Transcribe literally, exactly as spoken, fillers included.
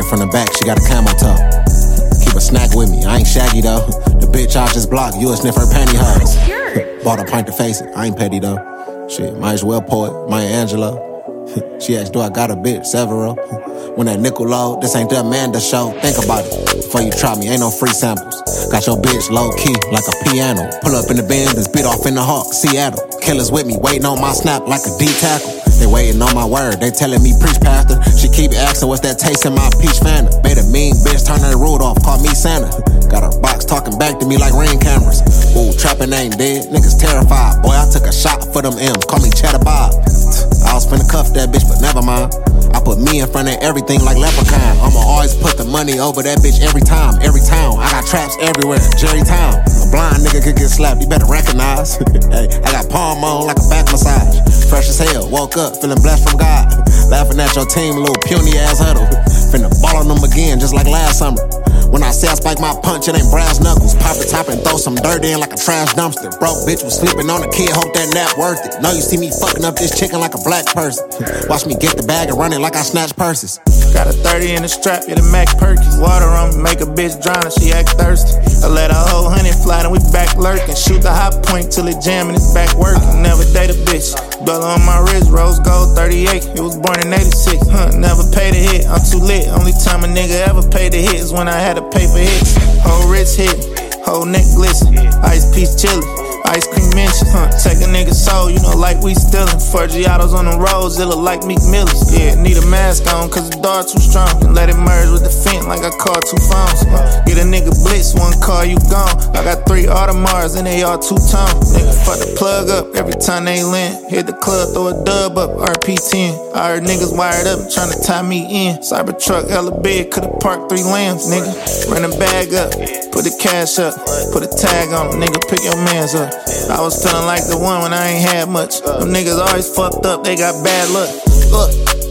it from the back, she got a camo top. Keep a snack with me, I ain't shaggy though. The bitch I just blocked, you a sniffer pantyhose. Bought a pint to face it, I ain't petty though. Shit, might as well pour it, Maya Angelou. She asked, do I got a bitch, several? When that nickel low, this ain't the Amanda show. Think about it, before you try me, ain't no free samples. Got your bitch low key, like a piano. Pull up in the Benz, beat off in the Hawk, Seattle. Killers with me, waiting on my snap like a D tackle. They waiting on my word, they telling me preach pastor. She keep asking what's that taste in my peach Fanta. Made a mean bitch turn her Rudolph, call me Santa. Got a box talking back to me like ring cameras. Ooh, trapping ain't dead, niggas terrified. Boy, I took a shot for them M's, call me Cheddar Bob. I was finna cuff that bitch, but never mind. I put me in front of everything like Leprechaun. I'ma always put the money over that bitch every time, every town. I got traps everywhere, Jerry Town. A blind nigga could get slapped, you better recognize. Hey, I got palm on like a back massage. Fresh as hell, woke up feeling blessed from God. Laughing at your team, little puny ass huddle. Finna ball on them again, just like last summer. When I say I spike my punch, it ain't brass knuckles. Pop the top and throw some dirt in like a trash dumpster. Broke bitch was sleeping on a kid, hope that nap worth it. Know you see me fucking up this chicken like a black person. Watch me get the bag and run it like I snatch purses. Got a thirty in the strap, yeah, the Mac Perkins. Water on me, make a bitch drown and she act thirsty. I let a whole hundred fly, then we back lurking. Shoot the hot point till it jam and it's back working. Never date a bitch. Bella on my wrist, rose gold thirty-eight. It was born in eighty-six. Huh, never paid a hit, I'm too lit. Only time a nigga ever paid a hit is when I had to pay for hits. Whole wrist hit, whole neck glisten. Ice piece chillin'. Ice cream mention, huh? Take a nigga soul, you know, like we stealin'. Four Giottos on the roads, it look like Meek Millers. Yeah, need a mask on, cause the dart too strong. And let it merge with the fent like I called two phones. Uh, get a nigga blitz, one call, you gone. I got three Audemars and they all two-tone. Nigga, fuck the plug up every time they land. Hit the club, throw a dub up, R P ten. I heard niggas wired up, tryna tie me in. Cybertruck, hella big, could've parked three lambs, nigga. Run a bag up, put the cash up, put a tag on them, nigga, pick your mans up. I was feeling like the one when I ain't had much. Them niggas always fucked up, they got bad luck. Look.